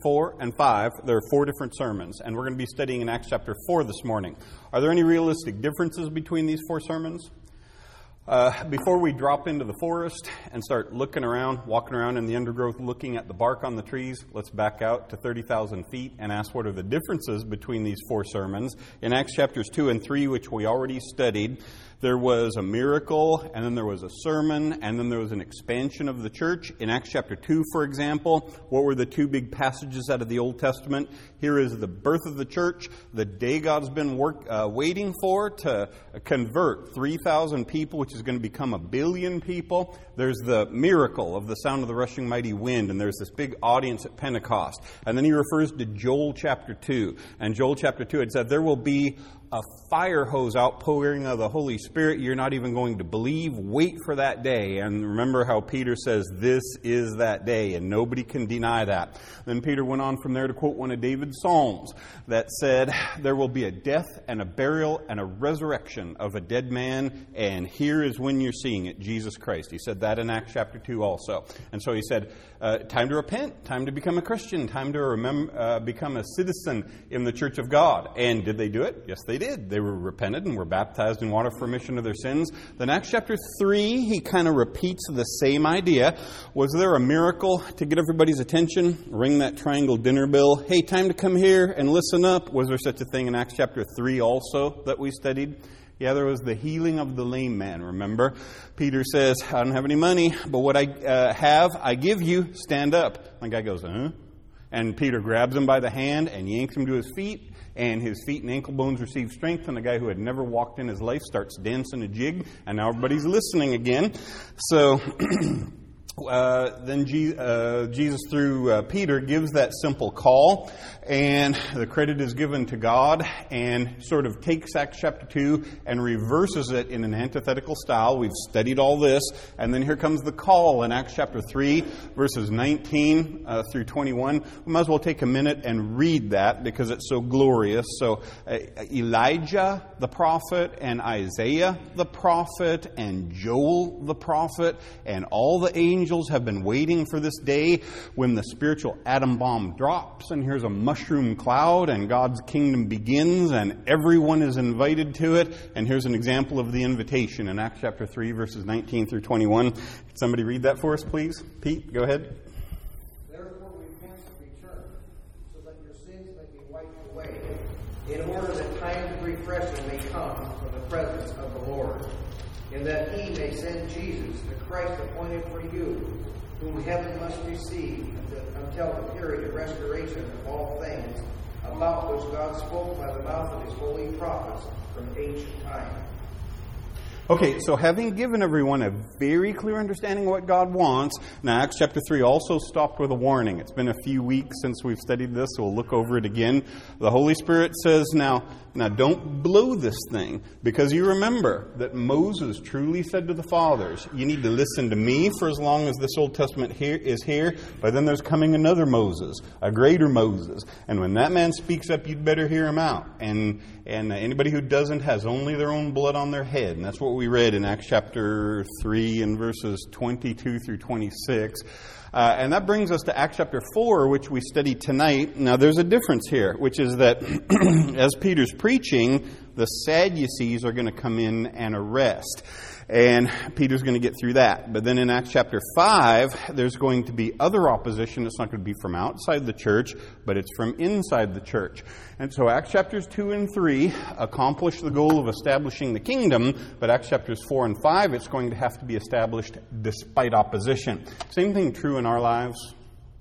4, and 5, there are 4 different sermons, and we're going to be studying in Acts chapter 4 this morning. Are there any realistic differences between these 4 sermons? Before we drop into the forest and start looking around, walking around in the undergrowth, looking at the bark on the trees, let's back out to 30,000 feet and ask what are the differences between these 4 sermons. In Acts chapters 2 and 3, which we already studied, there was a miracle, and then there was a sermon, and then there was an expansion of the church. In Acts chapter 2, for example, what were the 2 big passages out of the Old Testament? Here is the birth of the church, the day God's been waiting for to convert 3,000 people, which is going to become 1 billion people. There's the miracle of the sound of the rushing mighty wind, and there's this big audience at Pentecost. And then he refers to Joel chapter 2. And Joel chapter 2 had said, there will be a fire hose outpouring of the Holy Spirit. You're not even going to believe. Wait for that day. And remember how Peter says, this is that day, and nobody can deny that. Then Peter went on from there to quote one of David's Psalms that said, there will be a death and a burial and a resurrection of a dead man, and here is when you're seeing it, Jesus Christ. He said that in Acts chapter 2 also. And so he said, time to repent, time to become a Christian, time to become a citizen in the church of God. And did they do it? Yes, they did. They were repented and were baptized in water for remission of their sins. Then Acts chapter 3, he kind of repeats the same idea. Was there a miracle to get everybody's attention? Ring that triangle dinner bell. Hey, time to come here and listen up. Was there such a thing in Acts chapter 3 also that we studied? Yeah, there was the healing of the lame man, remember? Peter says, I don't have any money, but what I have, I give you. Stand up. The guy goes, huh? And Peter grabs him by the hand and yanks him to his feet. And his feet and ankle bones receive strength, and the guy who had never walked in his life starts dancing a jig, and now everybody's listening again. So then Jesus, through Peter, gives that simple call, and the credit is given to God, and sort of takes Acts chapter 2 and reverses it in an antithetical style. We've studied all this, and then here comes the call in Acts chapter 3, verses 19 through 21. We might as well take a minute and read that because it's so glorious. So Elijah the prophet, and Isaiah the prophet, and Joel the prophet, and all the angels have been waiting for this day when the spiritual atom bomb drops, and here's a mushroom cloud, and God's kingdom begins, and everyone is invited to it. And here's an example of the invitation in Acts chapter 3, verses 19 through 21. Could somebody read that for us, please? Pete, go ahead. Therefore repent and return, so that your sins may be wiped away, in order that time of refreshing may come from the presence of the Lord, and that he may send Jesus, the Christ appointed for you, whom heaven must receive until the period of restoration of all things, about which God spoke by the mouth of his holy prophets from ancient time. Okay, so having given everyone a very clear understanding of what God wants, now Acts chapter 3 also stopped with a warning. It's been a few weeks since we've studied this, so we'll look over it again. The Holy Spirit says, now don't blow this thing, because you remember that Moses truly said to the fathers, you need to listen to me for as long as this Old Testament is here, but then there's coming another Moses, a greater Moses, and when that man speaks up, you'd better hear him out. And anybody who doesn't has only their own blood on their head, and that's what we read in Acts chapter 3 and verses 22 through 26. And that brings us to Acts chapter 4, which we study tonight. Now, there's a difference here, which is that as Peter's preaching, the Sadducees are going to come in and arrest. And Peter's going to get through that. But then in Acts chapter 5, there's going to be other opposition. It's not going to be from outside the church, but it's from inside the church. And so Acts chapters 2 and 3 accomplish the goal of establishing the kingdom, but Acts chapters 4 and 5, it's going to have to be established despite opposition. Same thing true in our lives.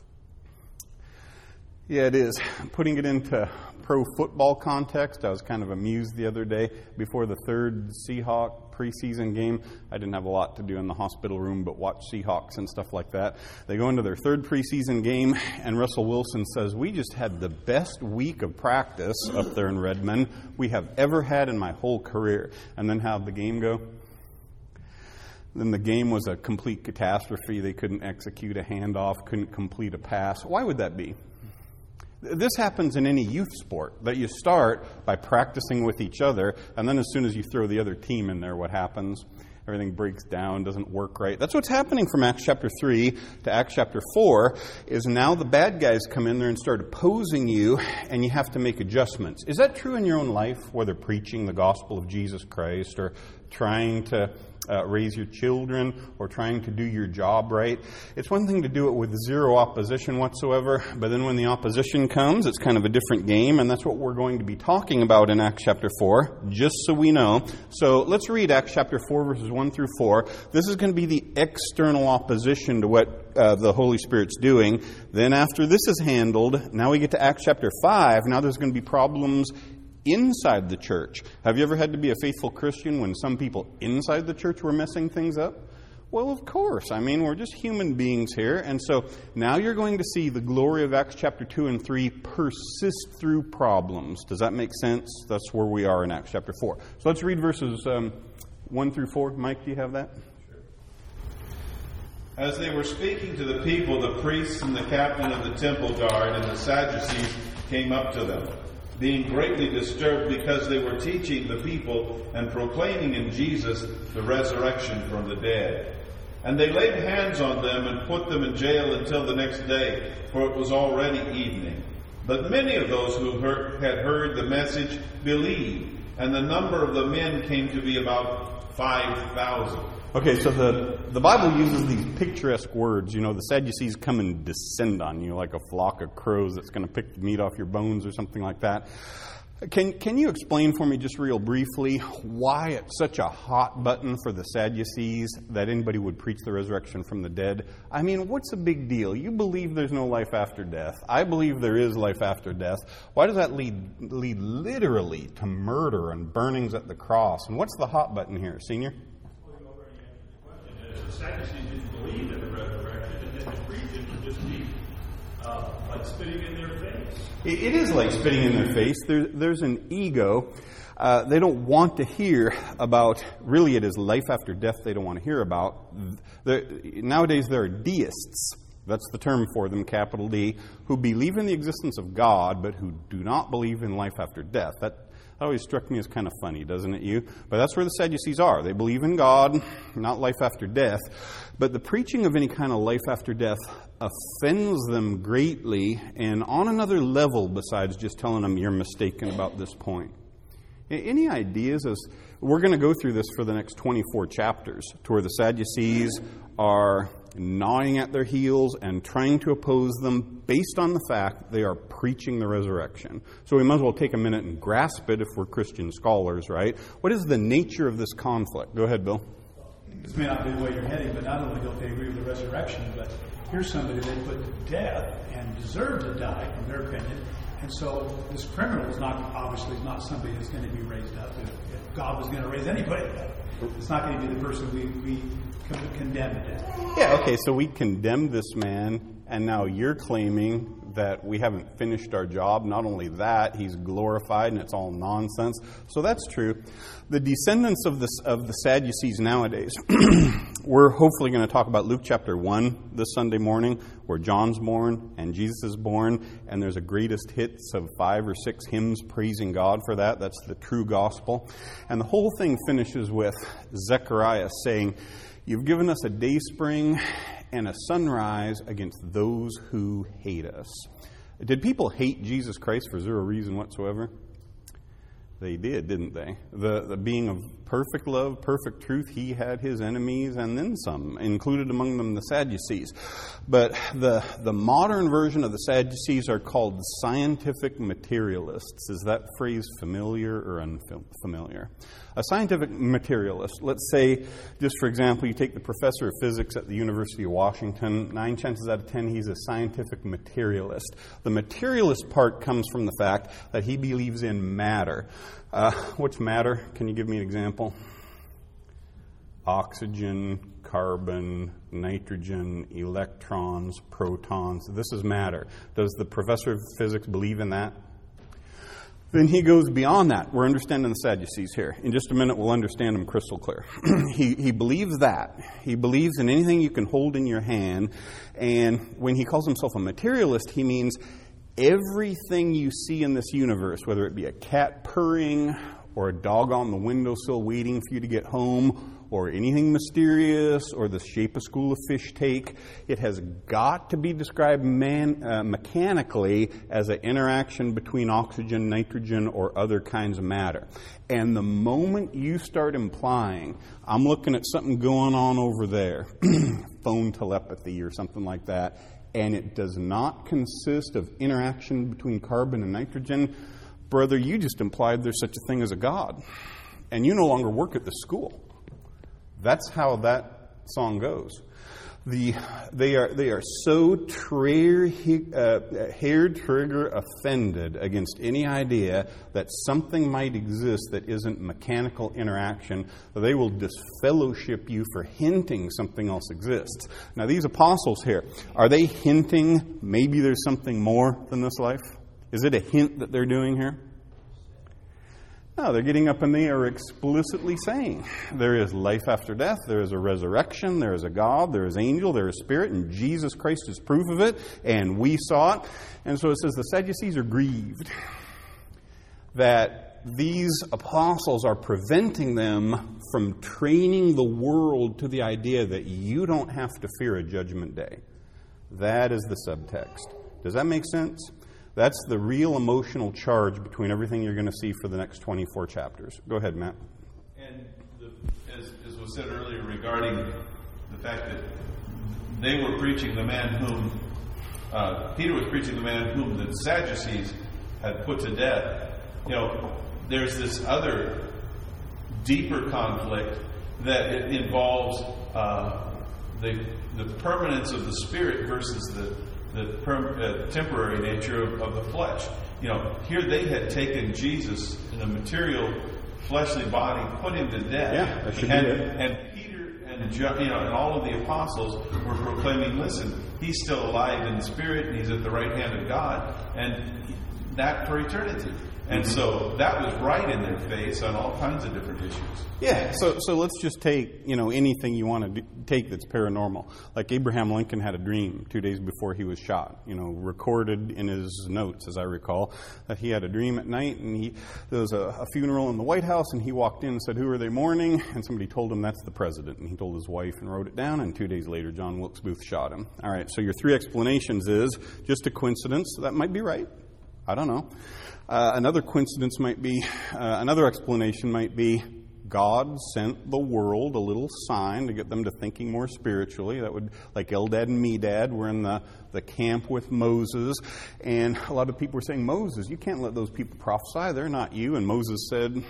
Yeah, it is. Putting it into pro football context, I was kind of amused the other day before the third Seahawk preseason game. I didn't have a lot to do in the hospital room but watch Seahawks and stuff like that. They go into their third preseason game, and Russell Wilson says, we just had the best week of practice up there in Redmond we have ever had in my whole career. And then how'd the game go? Then the game was a complete catastrophe. They couldn't execute a handoff, couldn't complete a pass. Why would that be? This happens in any youth sport, that you start by practicing with each other, and then as soon as you throw the other team in there, what happens? everything breaks down, doesn't work right. That's what's happening from Acts chapter 3 to Acts chapter 4, is now the bad guys come in there and start opposing you, and you have to make adjustments. Is that true in your own life, whether preaching the gospel of Jesus Christ or trying to raise your children or trying to do your job right? It's one thing to do it with zero opposition whatsoever, but then when the opposition comes, it's kind of a different game, and that's what we're going to be talking about in Acts chapter 4, just so we know. So let's read Acts chapter 4, verses 1 through 4. This is going to be the external opposition to what the Holy Spirit's doing. Then after this is handled, now we get to Acts chapter 5. Now there's going to be problems inside the church. Have you ever had to be a faithful Christian when some people inside the church were messing things up? Well, of course. I mean, we're just human beings here. And so now you're going to see the glory of Acts chapter 2 and 3 persist through problems. Does that make sense? That's where we are in Acts chapter 4. So let's read verses 1 through 4. Mike, do you have that? As they were speaking to the people, the priests and the captain of the temple guard and the Sadducees came up to them, being greatly disturbed because they were teaching the people and proclaiming in Jesus the resurrection from the dead. And they laid hands on them and put them in jail until the next day, for it was already evening. But many of those who had heard the message believed, and the number of the men came to be about 5,000. Okay, so the Bible uses these picturesque words. You know, the Sadducees come and descend on you like a flock of crows that's going to pick the meat off your bones or something like that. Can you explain for me just real briefly why it's such a hot button for the Sadducees that anybody would preach the resurrection from the dead? I mean, what's the big deal? You believe there's no life after death. I believe there is life after death. Why does that lead literally to murder and burnings at the cross? And what's the hot button here, Senior? The Sadducees didn't believe in the resurrection, and then the preaching would just be like spitting in their face. It is like spitting in their face. There's an ego. They don't want to hear about, really it is life after death they don't want to hear about. Nowadays there are deists, that's the term for them, capital D, who believe in the existence of God, but who do not believe in life after death. That always struck me as kind of funny, doesn't it, you? But that's where the Sadducees are. They believe in God, not life after death. But the preaching of any kind of life after death offends them greatly, and on another level besides just telling them you're mistaken about this point. Any ideas as we're going to go through this for the next 24 chapters, to where the Sadducees are gnawing at their heels and trying to oppose them based on the fact they are preaching the resurrection. So we might as well take a minute and grasp it if we're Christian scholars, right? What is the nature of this conflict? Go ahead, Bill. This may not be the way you're heading, but not only don't they agree with the resurrection, but here's somebody they put to death and deserved to die, from their opinion. And so this criminal is obviously not somebody that's going to be raised up. If God was going to raise anybody up, it's not going to be the person we condemn to death. Yeah, okay, so we condemned this man, and now you're claiming that we haven't finished our job. Not only that, he's glorified, and it's all nonsense. So that's true. The descendants of the Sadducees nowadays, we're hopefully going to talk about Luke chapter 1 this Sunday morning, where John's born and Jesus is born, and there's a greatest hits of 5 or 6 hymns praising God for that. That's the true gospel. And the whole thing finishes with Zechariah saying, "You've given us a day spring and a sunrise against those who hate us." Did people hate Jesus Christ for zero reason whatsoever? They did, didn't they? The being of perfect love, perfect truth, he had his enemies and then some, included among them the Sadducees. But the modern version of the Sadducees are called scientific materialists. Is that phrase familiar or unfamiliar? A scientific materialist, let's say, just for example, you take the professor of physics at the University of Washington, 9 chances out of 10 he's a scientific materialist. The materialist part comes from the fact that he believes in matter. What's matter? Can you give me an example? Oxygen, carbon, nitrogen, electrons, protons. This is matter. Does the professor of physics believe in that? Then he goes beyond that. We're understanding the Sadducees here. In just a minute, we'll understand them crystal clear. He believes that. He believes in anything you can hold in your hand. And when he calls himself a materialist, he means everything you see in this universe, whether it be a cat purring or a dog on the windowsill waiting for you to get home, or anything mysterious or the shape a school of fish take. It has got to be described mechanically as an interaction between oxygen, nitrogen, or other kinds of matter. And the moment you start implying, I'm looking at something going on over there, phone telepathy or something like that, and it does not consist of interaction between carbon and nitrogen, brother, you just implied there's such a thing as a God. And you no longer work at the school. That's how that song goes. They are so hair-trigger offended against any idea that something might exist that isn't mechanical interaction, that they will disfellowship you for hinting something else exists. Now, these apostles here, are they hinting maybe there's something more than this life? Is it a hint that they're doing here? No, they're getting up and they are explicitly saying there is life after death, there is a resurrection, there is a God, there is angel, there is spirit, and Jesus Christ is proof of it, and we saw it. And so it says the Sadducees are grieved that these apostles are preventing them from training the world to the idea that you don't have to fear a judgment day. That is the subtext. Does that make sense? That's the real emotional charge between everything you're going to see for the next 24 chapters. Go ahead, Matt. And as was said earlier regarding the fact that they were preaching the man whom, Peter was preaching the man whom the Sadducees had put to death. You know, there's this other deeper conflict that it involves the permanence of the spirit versus the temporary nature of the flesh. You know, here they had taken Jesus in a material, fleshly body, put him to death. Yeah, that should be it. And Peter and John, and all of the apostles were proclaiming, listen, he's still alive in the spirit, and he's at the right hand of God, and that for eternity. And so that was right in their face on all kinds of different issues. Yeah, so let's just take, anything you want to take that's paranormal. Like Abraham Lincoln had a dream 2 days before he was shot, recorded in his notes, as I recall, that he had a dream at night, and there was a funeral in the White House, and he walked in and said, "Who are they mourning?" And somebody told him that's the president, and he told his wife and wrote it down, and 2 days later, John Wilkes Booth shot him. All right, so your three explanations is just a coincidence. That might be right. I don't know. Another explanation might be God sent the world a little sign to get them to thinking more spiritually. That would, like Eldad and Medad were in the camp with Moses, and a lot of people were saying, Moses, you can't let those people prophesy. They're not you. And Moses said,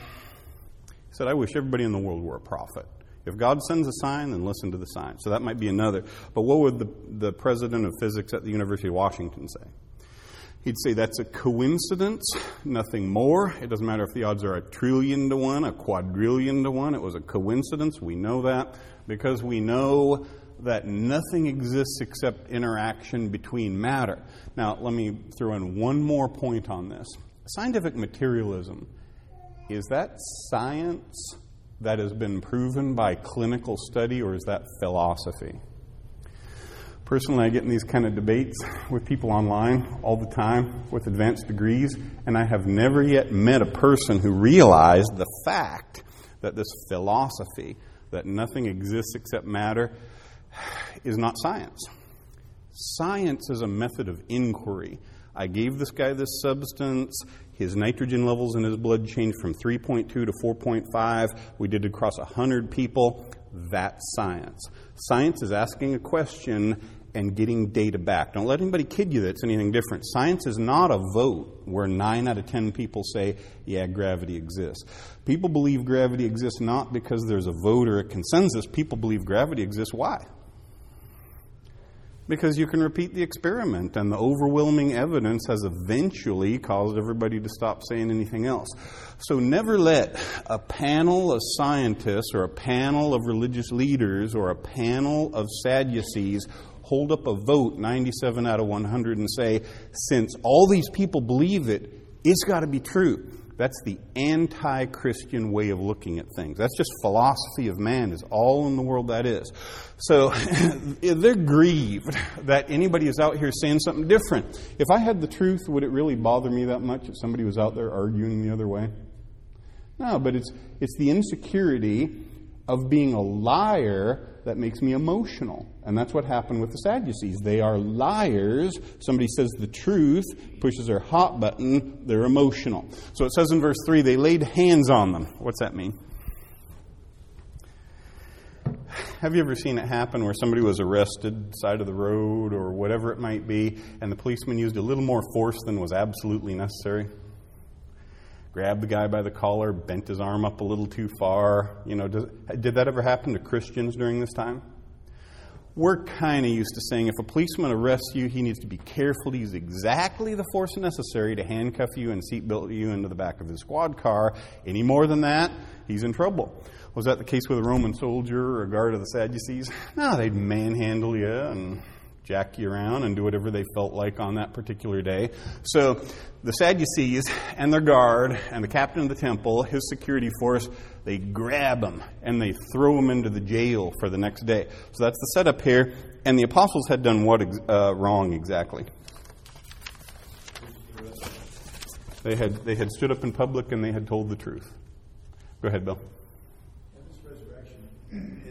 I wish everybody in the world were a prophet. If God sends a sign, then listen to the sign. So that might be another. But what would the president of physics at the University of Washington say? He'd say that's a coincidence, nothing more. It doesn't matter if the odds are 1 trillion to 1, 1 quadrillion to 1. It was a coincidence. We know that because we know that nothing exists except interaction between matter. Now, let me throw in one more point on this. Scientific materialism, is that science that has been proven by clinical study, or is that philosophy? Personally, I get in these kind of debates with people online all the time with advanced degrees, and I have never yet met a person who realized the fact that this philosophy, that nothing exists except matter, is not science. Science is a method of inquiry. I gave this guy this substance. His nitrogen levels in his blood changed from 3.2 to 4.5. We did it across 100 people. That's science. Science is asking a question and getting data back. Don't let anybody kid you that it's anything different. Science is not a vote where 9 out of 10 people say, yeah, gravity exists. People believe gravity exists not because there's a vote or a consensus. People believe gravity exists. Why? Because you can repeat the experiment, and the overwhelming evidence has eventually caused everybody to stop saying anything else. So never let a panel of scientists or a panel of religious leaders or a panel of Sadducees hold up a vote 97 out of 100 and say, since all these people believe it, it's got to be true. That's the anti-Christian way of looking at things. That's just philosophy of man, is all in the world that is. So they're grieved that anybody is out here saying something different. If I had the truth, would it really bother me that much if somebody was out there arguing the other way? No, but it's the insecurity of being a liar that makes me emotional. And that's what happened with the Sadducees. They are liars. Somebody says the truth, pushes their hot button, they're emotional. So it says in verse 3, they laid hands on them. What's that mean? Have you ever seen it happen where somebody was arrested side of the road or whatever it might be, and the policeman used a little more force than was absolutely necessary? Grabbed the guy by the collar, bent his arm up a little too far. Did that ever happen to Christians during this time? We're kind of used to saying if a policeman arrests you, he needs to be careful to use exactly the force necessary to handcuff you and seatbelt you into the back of his squad car. Any more than that, he's in trouble. Was that the case with a Roman soldier or a guard of the Sadducees? No, they'd manhandle you and jack you around and do whatever they felt like on that particular day. So the Sadducees and their guard and the captain of the temple, his security force, they grab him and they throw him into the jail for the next day. So that's the setup here. And the apostles had done what wrong exactly? They had stood up in public and they had told the truth. Go ahead, Bill. This resurrection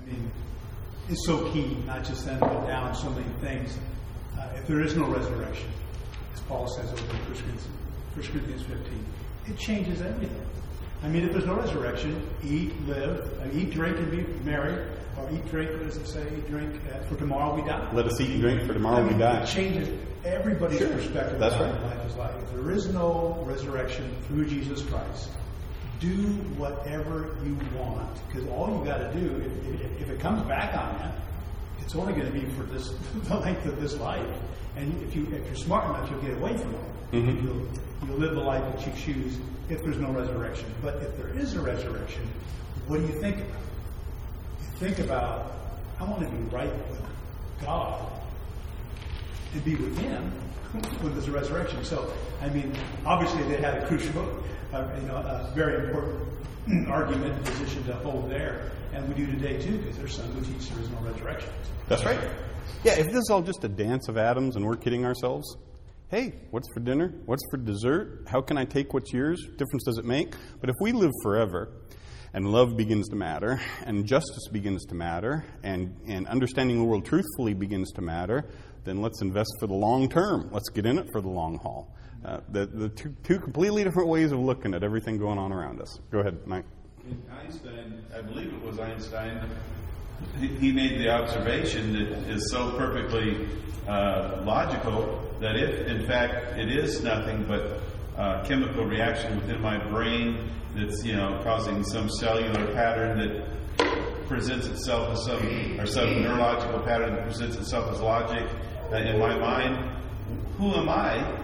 is so key, not just then, but down so many things. If there is no resurrection, as Paul says over in 1 Corinthians 15, it changes everything. If there's no resurrection, eat, drink, and be merry. Or eat, drink, what does it say? Eat, drink, for tomorrow we die. Let us eat and drink, for tomorrow we die. It changes everybody's perspective That's on right. what life is like. If there is no resurrection through Jesus Christ, do whatever you want. Because all you got to do, if it comes back on you, it's only going to be for the length of this life. And if you're smart enough, you'll get away from it. Mm-hmm. You'll live the life that you choose if there's no resurrection. But if there is a resurrection, what do you think about? You think about, I want to be right with God and be with Him when there's a resurrection. So, obviously they had a crucial, a very important argument position to hold there. And we do today too, because there's some who teach there is no resurrection. That's right. Yeah, if this is all just a dance of atoms and we're kidding ourselves, hey, what's for dinner? What's for dessert? How can I take what's yours? Difference does it make? But if we live forever, and love begins to matter, and justice begins to matter, and understanding the world truthfully begins to matter, then let's invest for the long term. Let's get in it for the long haul. The two completely different ways of looking at everything going on around us. Go ahead, Mike. Einstein, I believe it was Einstein, he made the observation that is so perfectly logical that if, in fact, it is nothing but chemical reaction within my brain that's, causing some cellular pattern that presents itself as some neurological pattern that presents itself as logic in my mind, who am I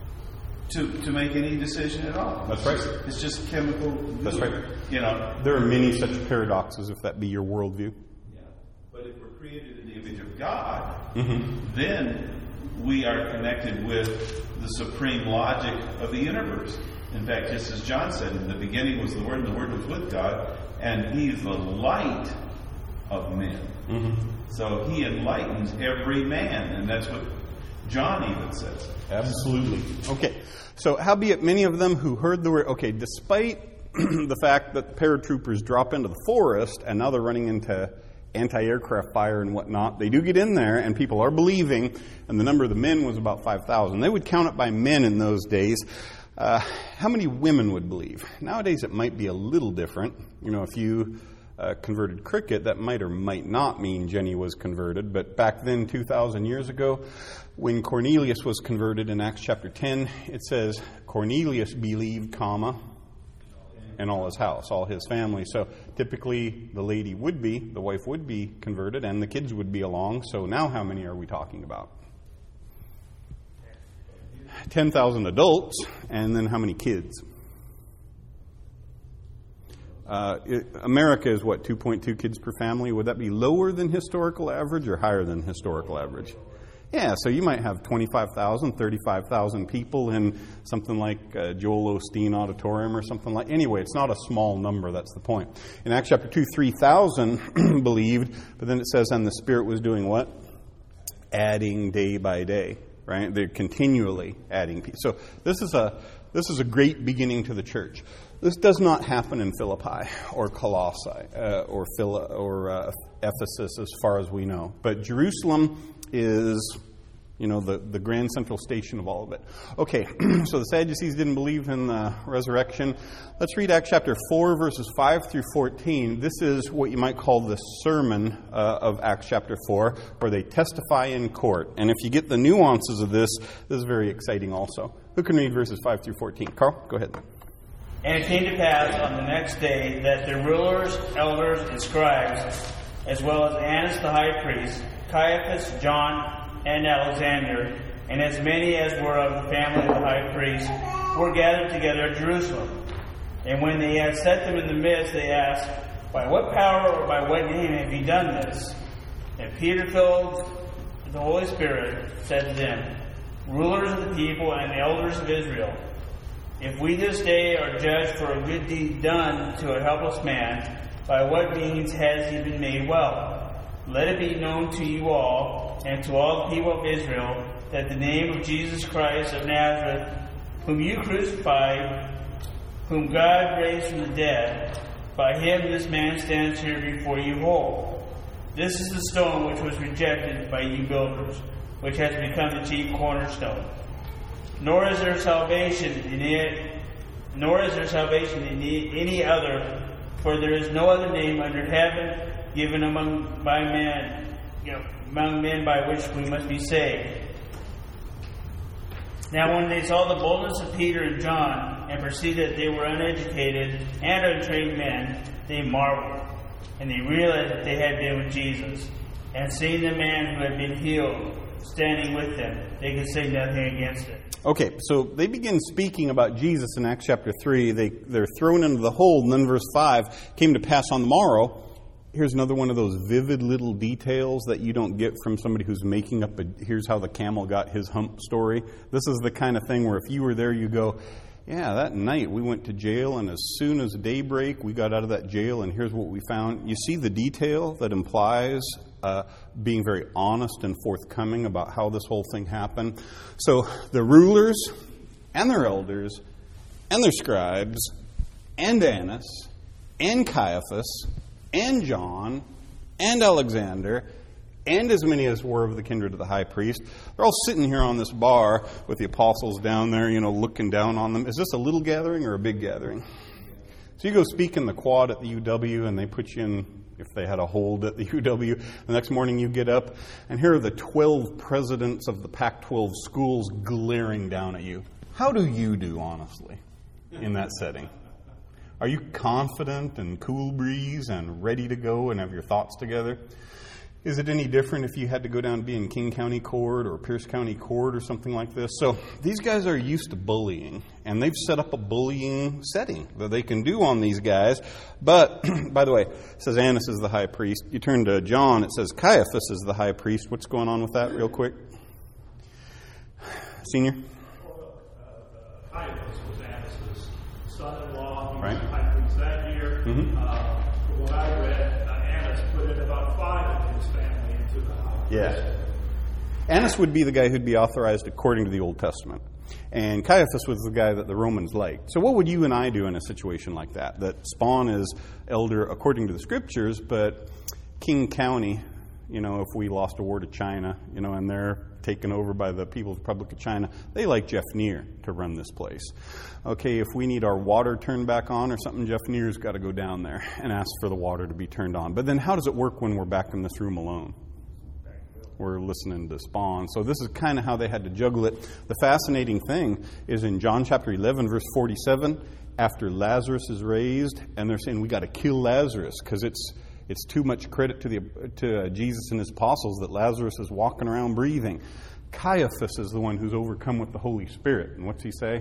to make any decision at all? That's right. It's just chemical. That's right. There are many such paradoxes, if that be your worldview. Yeah. But if we're created in the image of God, then we are connected with the supreme logic of the universe. In fact, just as John said, in the beginning was the Word, and the Word was with God, and He is the light of men. So He enlightens every man, and that's what John even says. Absolutely. Okay, so howbeit many of them who heard the word, despite the fact that paratroopers drop into the forest and now they're running into anti-aircraft fire and whatnot, they do get in there and people are believing, and the number of the men was about 5,000. They would count it by men in those days. How many women would believe? Nowadays it might be a little different. If you converted cricket, that might or might not mean Jenny was converted. But back then, 2,000 years ago, when Cornelius was converted in Acts chapter 10, it says, Cornelius believed, and all his house, all his family. So typically the wife would be converted, and the kids would be along. So now how many are we talking about? 10,000 adults, and then how many kids? America is 2.2 kids per family. Would that be lower than historical average or higher than historical average? Yeah, so you might have 25,000, 35,000 people in something like Joel Osteen Auditorium or something like. Anyway, it's not a small number. That's the point. In Acts chapter 2, 3,000 believed, but then it says, and the Spirit was doing what? Adding day by day. right? They're continually adding people. So this is a great beginning to the church. This does not happen in Philippi or Colossae or Ephesus, as far as we know. But Jerusalem is, the grand central station of all of it. Okay, so the Sadducees didn't believe in the resurrection. Let's read Acts chapter 4, verses 5 through 14. This is what you might call the sermon of Acts chapter 4, where they testify in court. And if you get the nuances of this is very exciting also. Who can read verses 5 through 14? Carl, go ahead. And it came to pass on the next day that the rulers, elders, and scribes, as well as Annas the high priest, Caiaphas, John, and Alexander, and as many as were of the family of the high priest, were gathered together at Jerusalem. And when they had set them in the midst, they asked, By what power or by what name have ye done this? And Peter, filled with the Holy Spirit, said to them, Rulers of the people and elders of Israel, if we this day are judged for a good deed done to a helpless man, by what means has he been made well? Let it be known to you all, and to all the people of Israel, that the name of Jesus Christ of Nazareth, whom you crucified, whom God raised from the dead, by him this man stands here before you whole. This is the stone which was rejected by you builders, which has become the chief cornerstone. Nor is there salvation in any other, for there is no other name under heaven given among men by which we must be saved. Now when they saw the boldness of Peter and John, and perceived that they were uneducated and untrained men, they marveled, and they realized that they had been with Jesus. And seeing the man who had been healed standing with them, they could say nothing against it. Okay, so they begin speaking about Jesus in Acts chapter 3. They're thrown into the hold, and then verse 5, came to pass on the morrow. Here's another one of those vivid little details that you don't get from somebody who's making up here's how the camel got his hump story. This is the kind of thing where if you were there, you go, yeah, that night we went to jail, and as soon as daybreak, we got out of that jail, and here's what we found. You see the detail that implies being very honest and forthcoming about how this whole thing happened. So the rulers and their elders and their scribes and Annas and Caiaphas and John and Alexander and as many as were of the kindred of the high priest, they're all sitting here on this bar with the apostles down there, looking down on them. Is this a little gathering or a big gathering? So you go speak in the quad at the UW, and they put you in, if they had a hold at the UW. The next morning you get up, and here are the 12 presidents of the Pac-12 schools glaring down at you. How do you do, honestly, in that setting? Are you confident and cool breeze and ready to go and have your thoughts together? Is it any different if you had to go down and be in King County Court or Pierce County Court or something like this? So these guys are used to bullying, and they've set up a bullying setting that they can do on these guys. But, by the way, it says Annas is the high priest. You turn to John, it says Caiaphas is the high priest. What's going on with that real quick? Senior? Caiaphas was Annas' son-in-law. He Right. was high priest that year. Mm-hmm. From what I read, Annas put in about 5 of his family into the high priest. Yeah. Annas would be the guy who'd be authorized according to the Old Testament. And Caiaphas was the guy that the Romans liked. So what would you and I do in a situation like that? That Spawn is elder according to the Scriptures, but King County, if we lost a war to China, and they're taken over by the People's Republic of China, they like Jeff Neer to run this place. Okay, if we need our water turned back on or something, Jeff Neer's got to go down there and ask for the water to be turned on. But then how does it work when we're back in this room alone? We're listening to Spawn. So this is kind of how they had to juggle it. The fascinating thing is in John chapter 11, verse 47, after Lazarus is raised, and they're saying we got to kill Lazarus because it's too much credit to Jesus and his apostles that Lazarus is walking around breathing. Caiaphas is the one who's overcome with the Holy Spirit. And what's he say?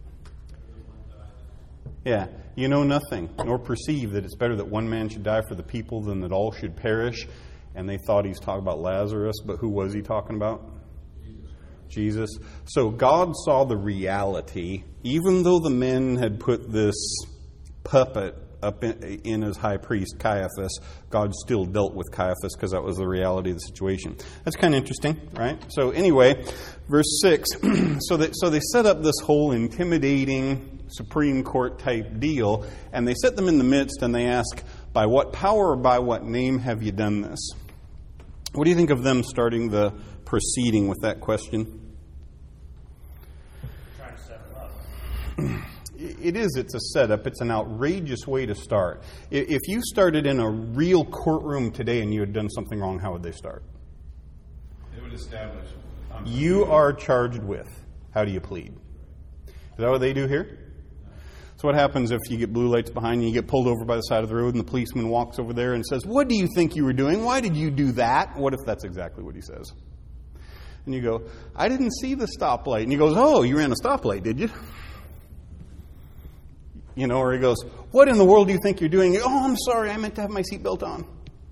Yeah, you know nothing, nor perceive that it's better that one man should die for the people than that all should perish. And they thought he's talking about Lazarus, but who was he talking about? Jesus. So God saw the reality, even though the men had put this puppet up in as high priest Caiaphas, God still dealt with Caiaphas because that was the reality of the situation. That's kind of interesting, right? So anyway, verse 6, so they set up this whole intimidating Supreme Court type deal, and they set them in the midst and they ask, by what power or by what name have you done this? What do you think of them starting the proceeding with that question? Trying to set them up. It's a setup. It's an outrageous way to start. If you started in a real courtroom today and you had done something wrong, how would they start? They would establish. You are charged with. How do you plead? Is that what they do here? So what happens if you get blue lights behind you, you get pulled over by the side of the road, and the policeman walks over there and says, what do you think you were doing? Why did you do that? What if that's exactly what he says? And you go, I didn't see the stoplight. And he goes, oh, you ran a stoplight, did you? You know, or he goes, what in the world do you think you're doing? Oh, I'm sorry, I meant to have my seatbelt on.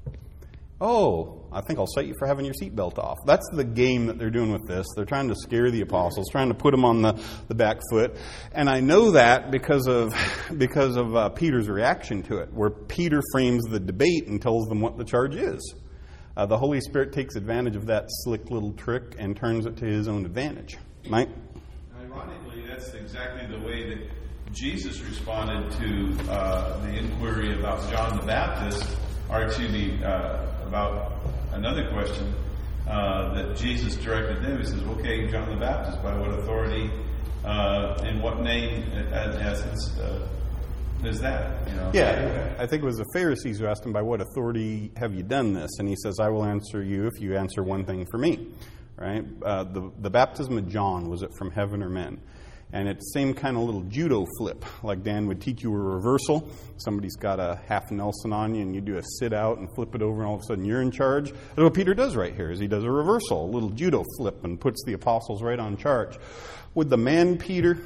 Oh, I think I'll cite you for having your seatbelt off. That's the game that they're doing with this. They're trying to scare the apostles, trying to put them on the back foot. And I know that because of Peter's reaction to it, where Peter frames the debate and tells them what the charge is. The Holy Spirit takes advantage of that slick little trick and turns it to his own advantage. Mike? Ironically, that's exactly the way that Jesus responded to the inquiry about John the Baptist, or about another question that Jesus directed them. He says, okay, John the Baptist, by what authority, in what name, in essence, is that? You know? Yeah, I think it was the Pharisees who asked him, by what authority have you done this? And he says, I will answer you if you answer one thing for me. Right? The baptism of John, was it from heaven or men? And it's the same kind of little judo flip, like Dan would teach you a reversal. Somebody's got a half Nelson on you, and you do a sit out and flip it over, and all of a sudden you're in charge. That's what Peter does right here, is he does a reversal, a little judo flip, and puts the apostles right on charge. Would the man Peter,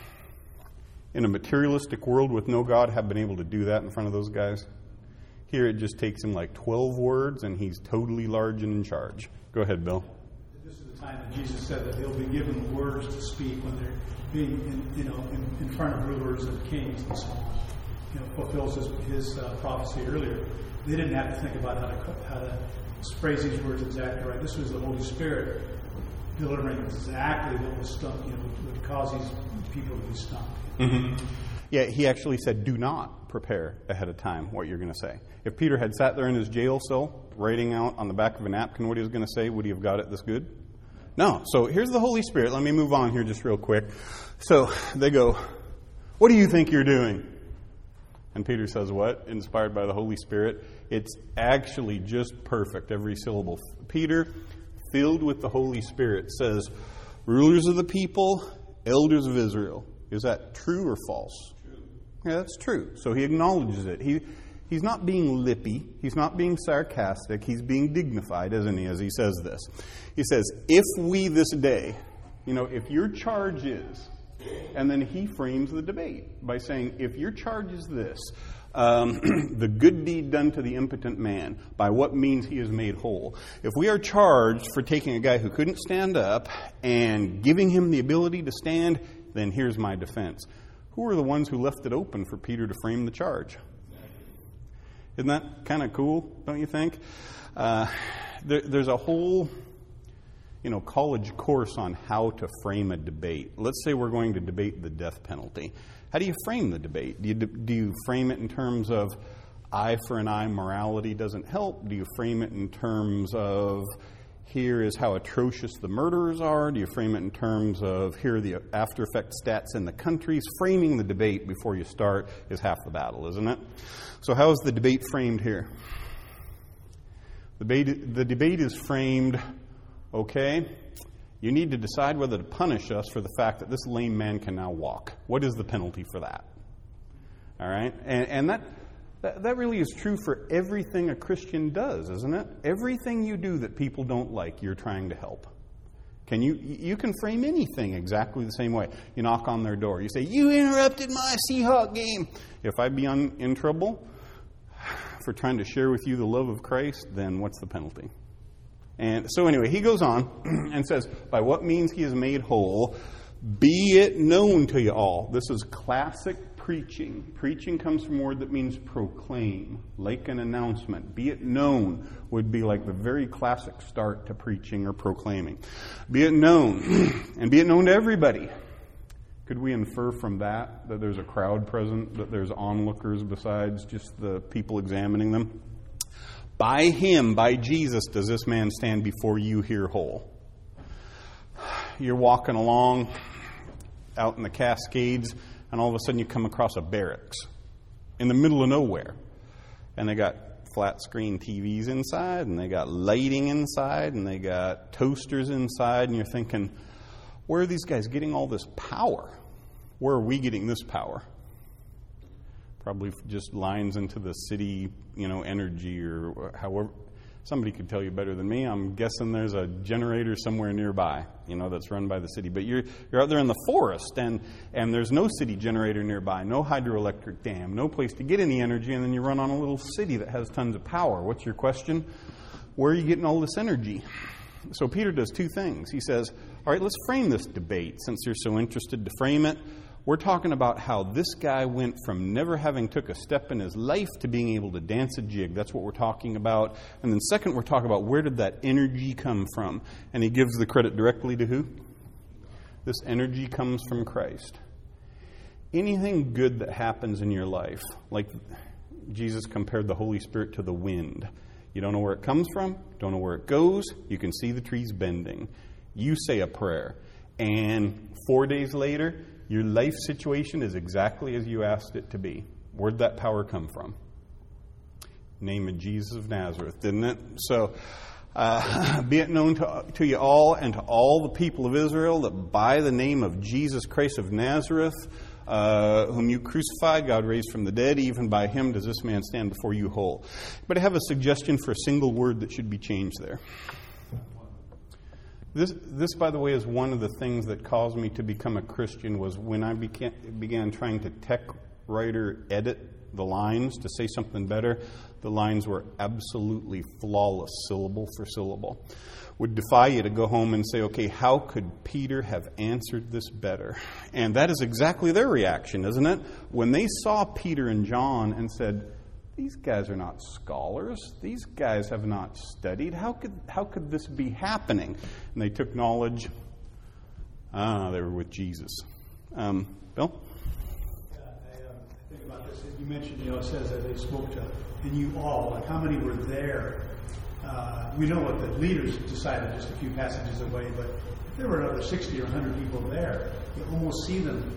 in a materialistic world with no God, have been able to do that in front of those guys? Here it just takes him like 12 words, and he's totally large and in charge. Go ahead, Bill. This is the time that Jesus said that they'll be given words to speak when they're being in front of rulers and kings and so on. Fulfills his prophecy earlier. They didn't have to think about how to phrase these words exactly right. This was the Holy Spirit delivering exactly what was would cause these people to be stumped. Mm-hmm. Yeah, he actually said, do not prepare ahead of time what you're going to say. If Peter had sat there in his jail cell, writing out on the back of a napkin what he was going to say, would he have got it this good? No. So here's the Holy Spirit. Let me move on here just real quick. So they go, what do you think you're doing? And Peter says what? Inspired by the Holy Spirit. It's actually just perfect, every syllable. Peter, filled with the Holy Spirit, says, rulers of the people, elders of Israel. Is that true or false? True. Yeah, that's true. So he acknowledges it. He's not being lippy. He's not being sarcastic. He's being dignified, isn't he, as he says this. He says, if we this day, if your charge is, and then he frames the debate by saying, if your charge is this, the good deed done to the impotent man, by what means he is made whole. If we are charged for taking a guy who couldn't stand up and giving him the ability to stand, then here's my defense. Who are the ones who left it open for Peter to frame the charge? Isn't that kind of cool, don't you think? There's a whole college course on how to frame a debate. Let's say we're going to debate the death penalty. How do you frame the debate? Do you frame it in terms of eye for an eye, morality doesn't help? Do you frame it in terms of here is how atrocious the murderers are? Do you frame it in terms of here are the after effect stats in the countries? Framing the debate before you start is half the battle, isn't it? So how is the debate framed here? The debate is framed, okay, you need to decide whether to punish us for the fact that this lame man can now walk. What is the penalty for that? All right? And that really is true for everything a Christian does, isn't it? Everything you do that people don't like, you're trying to help. You can frame anything exactly the same way. You knock on their door. You say, you interrupted my Seahawk game. If I'd be in trouble for trying to share with you the love of Christ, then what's the penalty? And so anyway, he goes on and says, by what means he is made whole, be it known to you all. This is classic preaching. Preaching comes from a word that means proclaim, like an announcement. Be it known would be like the very classic start to preaching or proclaiming. Be it known, and be it known to everybody. Could we infer from that there's a crowd present, that there's onlookers besides just the people examining them? By him, by Jesus, does this man stand before you here whole. You're walking along out in the Cascades, and all of a sudden you come across a barracks in the middle of nowhere. And they got flat screen TVs inside, and they got lighting inside, and they got toasters inside, and you're thinking, where are these guys getting all this power? Where are we getting this power? Probably just lines into the city, energy or however. Somebody could tell you better than me. I'm guessing there's a generator somewhere nearby, that's run by the city. But you're out there in the forest, and there's no city generator nearby, no hydroelectric dam, no place to get any energy, and then you run on a little city that has tons of power. What's your question? Where are you getting all this energy? So Peter does two things. He says, all right, let's frame this debate, since you're so interested to frame it. We're talking about how this guy went from never having took a step in his life to being able to dance a jig. That's what we're talking about. And then second, we're talking about where did that energy come from? And he gives the credit directly to who? This energy comes from Christ. Anything good that happens in your life, like Jesus compared the Holy Spirit to the wind. You don't know where it comes from, don't know where it goes, you can see the trees bending. You say a prayer, and 4 days later, your life situation is exactly as you asked it to be. Where'd that power come from? Name of Jesus of Nazareth, didn't it? So, be it known to you all and to all the people of Israel that by the name of Jesus Christ of Nazareth, whom you crucified, God raised from the dead, even by him does this man stand before you whole. But I have a suggestion for a single word that should be changed there. This, by the way, is one of the things that caused me to become a Christian, was when I began trying to tech writer edit the lines to say something better. The lines were absolutely flawless, syllable for syllable. Would defy you to go home and say, okay, how could Peter have answered this better? And that is exactly their reaction, isn't it? When they saw Peter and John and said, these guys are not scholars. These guys have not studied. How could this be happening? And they took knowledge. They were with Jesus. Bill? Yeah, I think about this. You mentioned, it says that they spoke to, and you all, like how many were there? We know what the leaders decided just a few passages away, but if there were another 60 or 100 people there, you almost see them,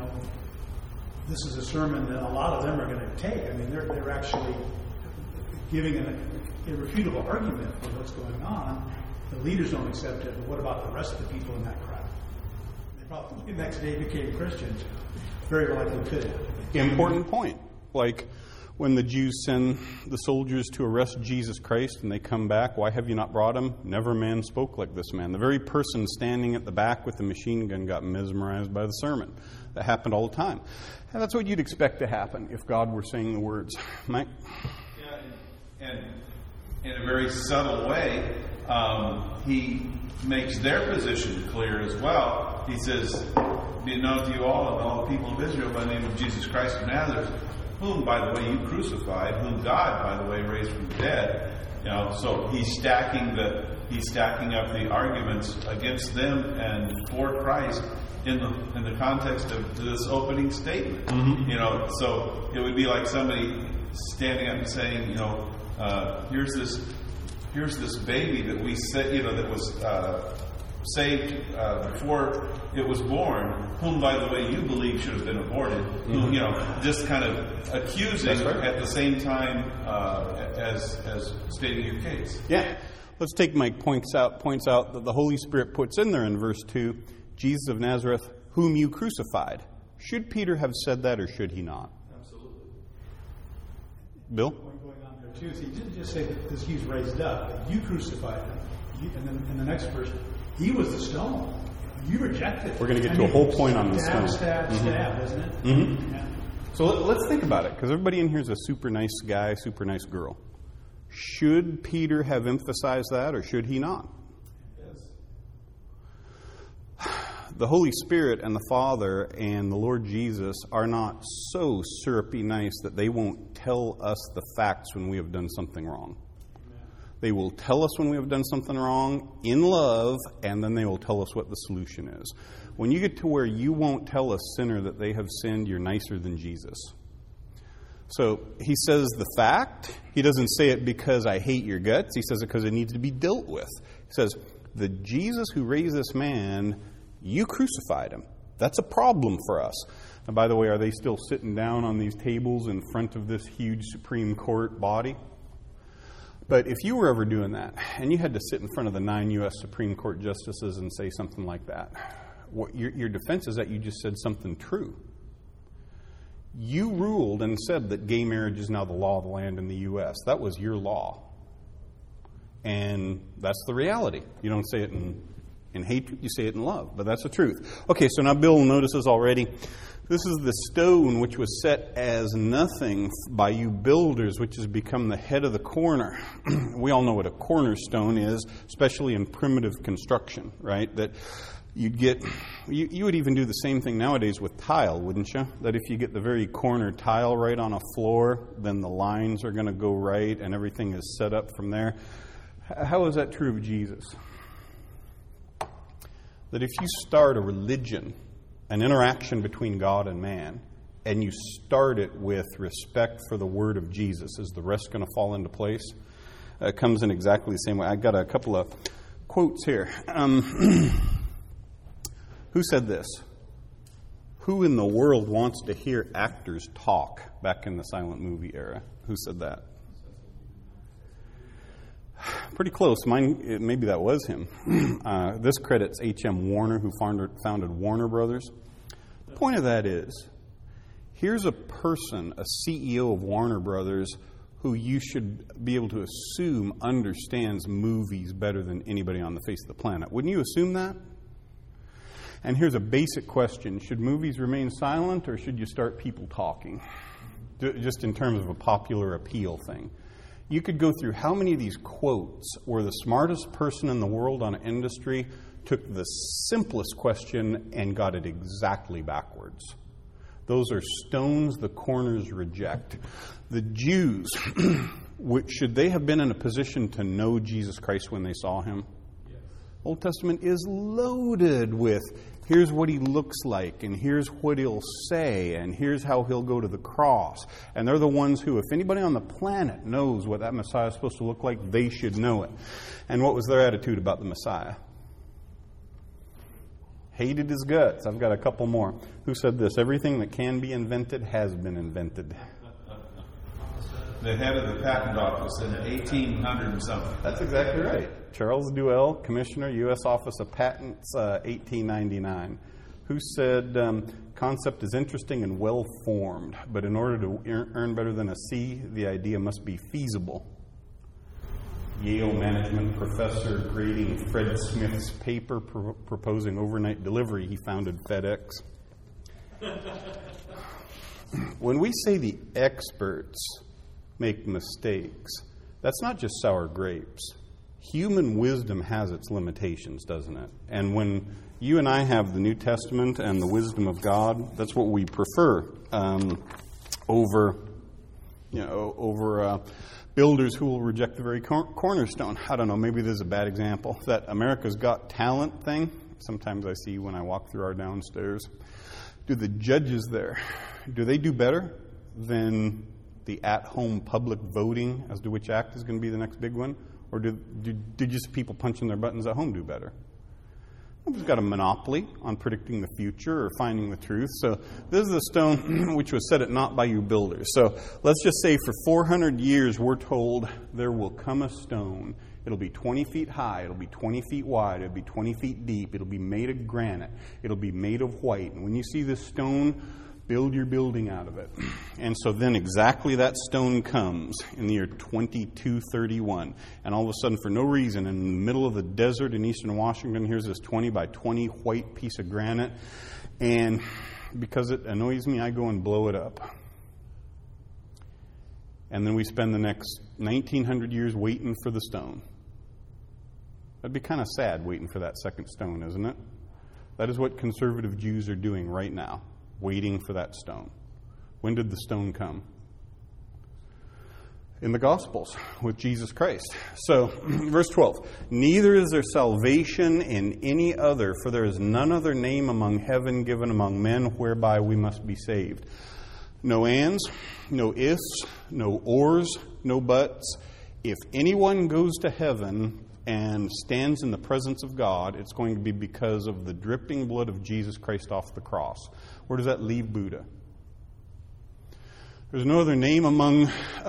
this is a sermon that a lot of them are going to take. I mean, they're actually giving an irrefutable argument for what's going on. The leaders don't accept it, but what about the rest of the people in that crowd? They probably the next day became Christians. Very likely could have. Important point. Like when the Jews send the soldiers to arrest Jesus Christ and they come back, why have you not brought him? Never man spoke like this man. The very person standing at the back with the machine gun got mesmerized by the sermon. That happened all the time. And that's what you'd expect to happen if God were saying the words. Mike? Yeah, and in a very subtle way, he makes their position clear as well. He says, be it known to you all and all the people of Israel by the name of Jesus Christ of Nazareth, whom, by the way, you crucified, whom God, by the way, raised from the dead. So he's stacking up the arguments against them and for Christ in the context of this opening statement. Mm-hmm. So it would be like somebody standing up and saying, here's this baby that we said, that was saved before it was born, whom, by the way, you believe should have been aborted. Mm-hmm. Just kind of accusing at the same time as stating your case. Yeah. Let's take Mike points out that the Holy Spirit puts in there in verse 2, Jesus of Nazareth, whom you crucified. Should Peter have said that, or should he not? Absolutely. Bill? Going on there too, so he didn't just say that he was raised up. You crucified him. And then in the next verse, he was the stone. You rejected it. We're going to get to a whole point on the stone. Stab, isn't it? Mm-hmm. Yeah. So let's think about it, because everybody in here is a super nice guy, super nice girl. Should Peter have emphasized that, or should he not? Yes. The Holy Spirit and the Father and the Lord Jesus are not so syrupy nice that they won't tell us the facts when we have done something wrong. They will tell us when we have done something wrong in love, and then they will tell us what the solution is. When you get to where you won't tell a sinner that they have sinned, you're nicer than Jesus. So he says the fact. He doesn't say it because I hate your guts. He says it because it needs to be dealt with. He says, the Jesus who raised this man, you crucified him. That's a problem for us. And by the way, are they still sitting down on these tables in front of this huge Supreme Court body? But if you were ever doing that, and you had to sit in front of the 9 U.S. Supreme Court justices and say something like that, your defense is that you just said something true. You ruled and said that gay marriage is now the law of the land in the U.S. That was your law. And that's the reality. You don't say it in hatred, you say it in love. But that's the truth. Okay, so now Bill notices already, this is the stone which was set as nothing by you builders, which has become the head of the corner. We all know what a cornerstone is, especially in primitive construction, right? That you would even do the same thing nowadays with tile, wouldn't you? That if you get the very corner tile right on a floor, then the lines are going to go right and everything is set up from there. How is that true of Jesus? That if you start a religion, an interaction between God and man, and you start it with respect for the word of Jesus, is the rest going to fall into place? It comes in exactly the same way. I got a couple of quotes here. Who said this? Who in the world wants to hear actors talk back in the silent movie era? Who said that? Pretty close. Maybe that was him. This credits H.M. Warner, who founded Warner Brothers. The point of that is, here's a person, a CEO of Warner Brothers, who you should be able to assume understands movies better than anybody on the face of the planet. Wouldn't you assume that? And here's a basic question. Should movies remain silent, or should you start people talking? Just in terms of a popular appeal thing. You could go through how many of these quotes where the smartest person in the world on an industry took the simplest question and got it exactly backwards. Those are stones the corners reject. The Jews, should they have been in a position to know Jesus Christ when they saw him? Yes. Old Testament is loaded with, here's what he looks like, and here's what he'll say, and here's how he'll go to the cross. And they're the ones who, if anybody on the planet knows what that Messiah is supposed to look like, they should know it. And what was their attitude about the Messiah? Hated his guts. I've got a couple more. Who said this? Everything that can be invented has been invented. The head of the patent office in 1800 and something. That's exactly right. Charles Duell, Commissioner, U.S. Office of Patents, 1899, who said, concept is interesting and well-formed, but in order to earn better than a C, the idea must be feasible. Yale management professor grading Fred Smith's paper proposing overnight delivery, he founded FedEx. When we say the experts make mistakes, that's not just sour grapes. Human wisdom has its limitations, doesn't it? And when you and I have the New Testament and the wisdom of God, that's what we prefer over builders who will reject the very cornerstone. I don't know, maybe this is a bad example. That America's Got Talent thing, sometimes I see when I walk through our downstairs. Do the judges there, do they do better than the at-home public voting as to which act is going to be the next big one? Or do just people punching their buttons at home do better? Nobody's got a monopoly on predicting the future or finding the truth. So this is the stone which was set at naught by you builders. So let's just say for 400 years we're told there will come a stone. It'll be 20 feet high. It'll be 20 feet wide. It'll be 20 feet deep. It'll be made of granite. It'll be made of white. And when you see this stone, build your building out of it. And so then exactly that stone comes in the year 2231. And all of a sudden, for no reason, in the middle of the desert in eastern Washington, here's this 20 by 20 white piece of granite. And because it annoys me, I go and blow it up. And then we spend the next 1900 years waiting for the stone. That'd be kind of sad waiting for that second stone, isn't it? That is what conservative Jews are doing right now, waiting for that stone. When did the stone come? In the Gospels with Jesus Christ. So, verse 12, neither is there salvation in any other, for there is none other name among heaven given among men whereby we must be saved. No ands, no ifs, no ors, no buts. If anyone goes to heaven and stands in the presence of God, it's going to be because of the dripping blood of Jesus Christ off the cross. Where does that leave Buddha? There's no other name among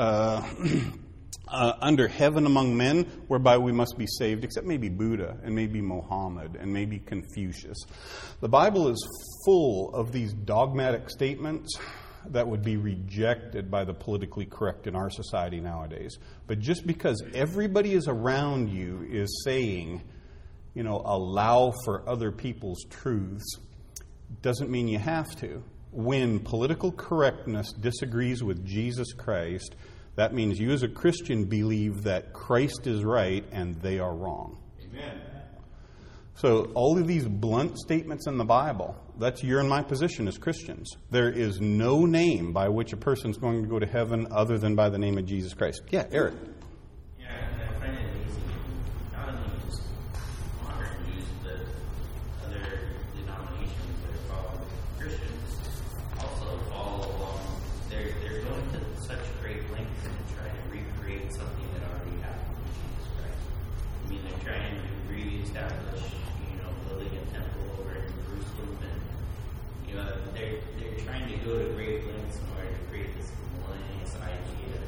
under heaven among men whereby we must be saved, except maybe Buddha and maybe Mohammed and maybe Confucius. The Bible is full of these dogmatic statements that would be rejected by the politically correct in our society nowadays. But just because everybody is around you is saying, allow for other people's truths, doesn't mean you have to. When political correctness disagrees with Jesus Christ, that means you as a Christian believe that Christ is right and they are wrong. Amen. So all of these blunt statements in the Bible, that's your and my position as Christians. There is no name by which a person is going to go to heaven other than by the name of Jesus Christ. Yeah, Eric. Yeah, I find it amazing. Not only just modern Jews, but other denominations that are called Christians also follow along. They're going to such great lengths to try and recreate something that already happened with Jesus Christ. I mean, they're trying to reestablish, building a temple over in Jerusalem, and they're trying to go to great lengths in order to create this millennious idea,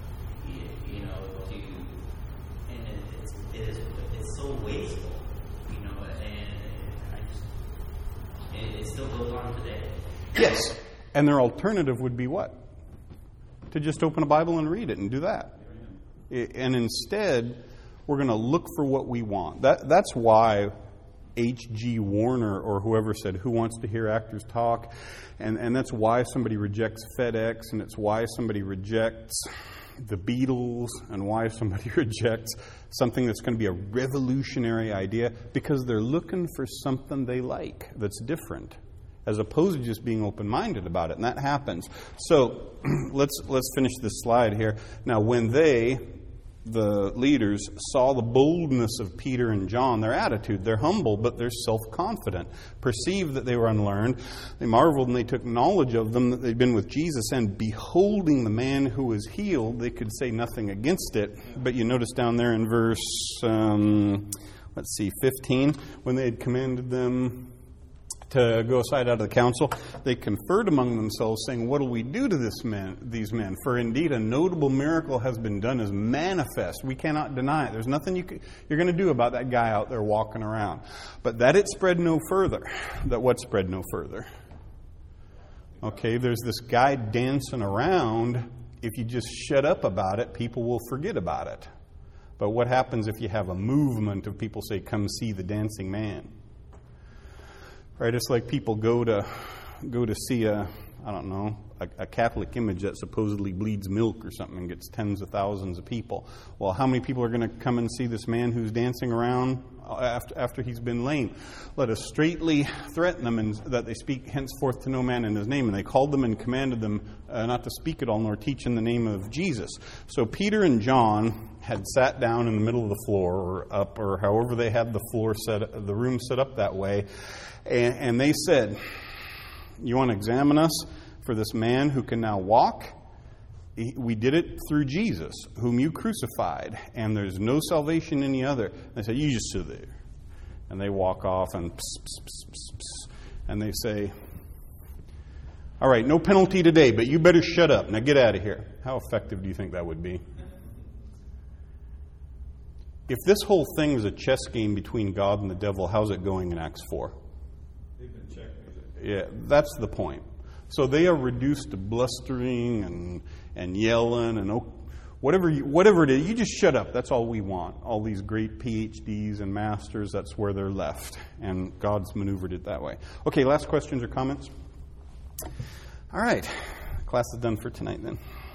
it's so wasteful, and it still goes on today. Yes. And their alternative would be what? To just open a Bible and read it and do that. And instead, we're going to look for what we want. That's why H.G. Warner or whoever said, who wants to hear actors talk? And that's why somebody rejects FedEx, and it's why somebody rejects the Beatles, and why somebody rejects something that's going to be a revolutionary idea, because they're looking for something they like that's different, as opposed to just being open-minded about it. And that happens. So let's finish this slide here. Now, when they, the leaders, saw the boldness of Peter and John, their attitude, they're humble, but they're self-confident, perceived that they were unlearned. They marveled and they took knowledge of them, that they'd been with Jesus, and beholding the man who was healed, they could say nothing against it. But you notice down there in verse, 15, when they had commanded them to go aside out of the council, they conferred among themselves, saying, what will we do to these men? For indeed a notable miracle has been done, as manifest. We cannot deny it. There's nothing you're going to do about that guy out there walking around. But that it spread no further. That what spread no further? Okay, there's this guy dancing around. If you just shut up about it, people will forget about it. But what happens if you have a movement of people say, come see the dancing man? Right, it's like people go to see a Catholic image that supposedly bleeds milk or something and gets tens of thousands of people. Well, how many people are going to come and see this man who's dancing around after he's been lame? Let us straightly threaten them, and that they speak henceforth to no man in his name. And they called them and commanded them not to speak at all, nor teach in the name of Jesus. So Peter and John had sat down in the middle of the floor, or up, or however they had the room set up that way. And they said, you want to examine us for this man who can now walk? We did it through Jesus, whom you crucified, and there's no salvation in any other. They said, you just sit there. And they walk off and and they say, all right, no penalty today, but you better shut up. Now get out of here. How effective do you think that would be? If this whole thing is a chess game between God and the devil, how's it going in Acts 4? They've been checkmated. Yeah, that's the point. So they are reduced to blustering and yelling and whatever it is. You just shut up. That's all we want. All these great PhDs and masters, that's where they're left. And God's maneuvered it that way. Okay, last questions or comments? All right. Class is done for tonight then.